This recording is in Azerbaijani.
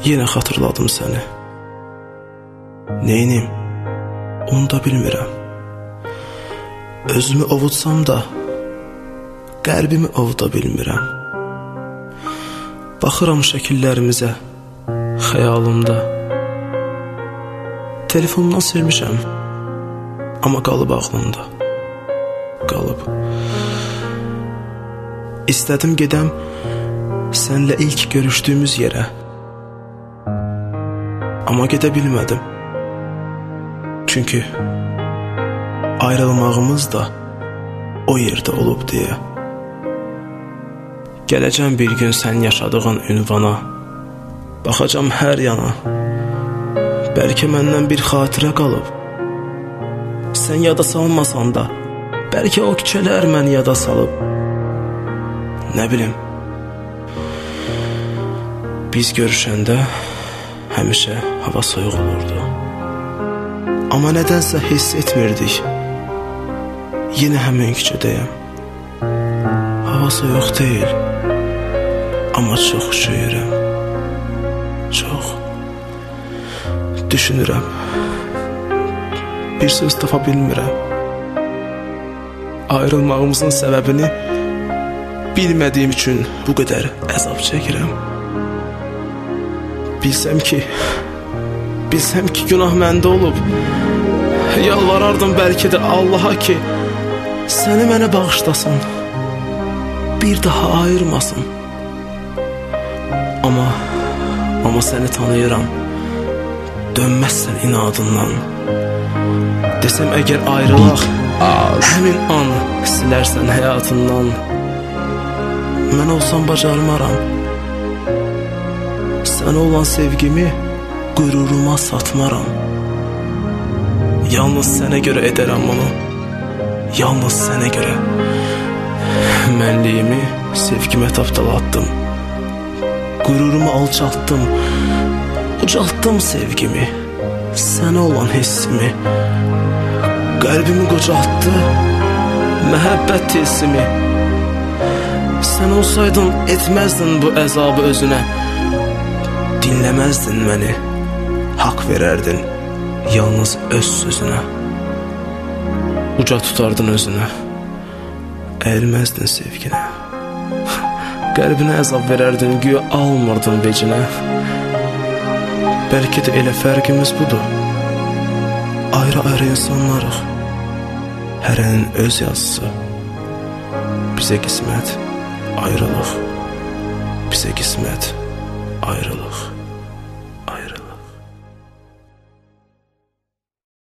yenə xatırladım səni. Neynim? Onu da bilmirəm. Özümü ovutsam da qəlbimi ovuda bilmirəm. Baxıram şəkillərimizə xəyalımda. Telefondan silmişəm, amma qalıb ağlımda. Qalıb. İstədim gedəm sənlə ilk görüşdüyümüz yerə, amma gedə bilmədim. Çünki ayrılmağımız da o yerdə olub deyə. Gələcəm bir gün sən yaşadığın ünvana, baxacam hər yana. Bəlkə məndən bir xatirə qalıb. Sən yada salmasan da, bəlkə o küçələr məni yada salıb. Nə bilim. Biz görüşəndə həmişə hava soyuq olurdu. Amma nədənsə hiss etmirdik. Yenə həmin küçədəyəm. Hava soyuq deyil, amma çox üşüyürəm. Çox. Düşünürəm. Bir söz tapa bilmirəm. Ayrılmağımızın səbəbini bilmədiyim üçün bu qədər əzab çəkirəm. Bilsəm ki günah məndə olub, yalvarardım bəlkə də Allaha ki səni mənə bağışlasın, bir daha ayırmasın. Amma səni tanıyıram, dönməzsən inadından. Desəm əgər ayrılaq, həmin an silərsən həyatından. Mən olsam bacarmaram. Sənə olan sevgimi qüruruma satmaram. Yalnız sənə görə edərəm bunu. Yalnız sənə görə. Mənliyimi sevgimə tapdalatdım. Qürurumu alçaltdım. Ucaltdım sevgimi. Sənə olan hissimi. Qəlbimi qocaltdı məhəbbət tilsimi. Sən olsaydın etməzdin bu əzabı özünə. Dinləməzdin məni, haqq verərdin yalnız öz sözünə. Uca tutardın özünə, əyilməzdin sevginə. Qəlbinə əzab verərdin, güya almırdın vecinə. Bəlkə də elə fərqimiz budur. Ayrı-ayrı insanlarıq. Hərənin öz yazısı. Bizə qismət ayrılıq. Bizə qismət ayrılıq.